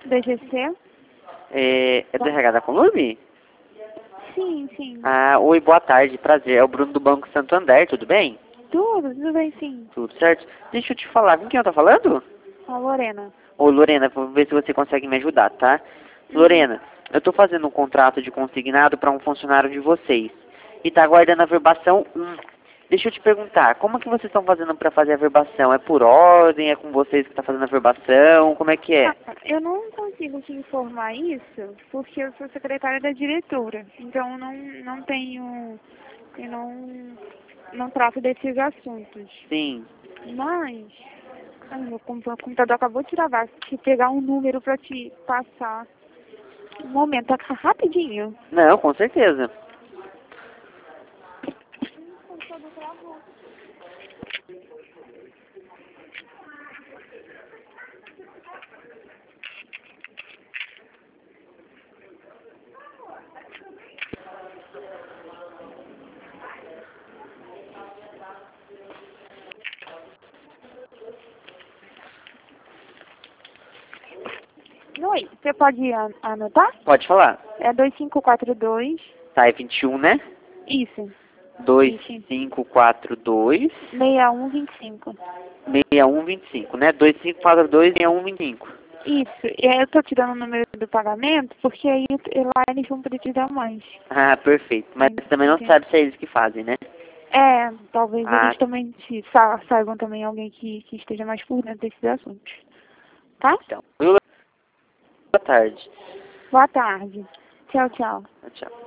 DGC? É do RH da Columbi? Sim, sim. Ah, oi, boa tarde, prazer. É o Bruno do Banco Santander, tudo bem? Tudo bem, sim. Tudo certo? Deixa eu te falar, com quem eu tô falando? A Lorena. Ô, Lorena, vou ver se você consegue me ajudar, tá? Lorena, eu tô fazendo um contrato de consignado para um funcionário de vocês. E tá aguardando a verbação 1. Deixa eu te perguntar, como que vocês estão fazendo para fazer a verbação? É por ordem? É com vocês que tá fazendo a verbação? Como é que é? Eu não consigo te informar isso porque eu sou secretária da diretora. Então eu não tenho. Eu não trato desses assuntos. Sim. Mas. Ai, meu computador acabou de travar. Se pegar um número pra te passar. Um momento, tá rapidinho. Não, com certeza. O computador travou. Oi, você pode anotar? Pode falar. É 2542. Tá, é 21, né? Isso. 2542 6125. 6125, né? 2542 6125. Isso. E aí eu tô te dando o número do pagamento, porque aí lá eles vão poder te dar mais. Ah, perfeito. Mas você também não sabe se é eles que fazem, né? É, talvez Ah, eles também saibam também alguém que esteja mais por dentro desses assuntos. Tá? então. Boa tarde. Boa tarde. Tchau, tchau. Tchau.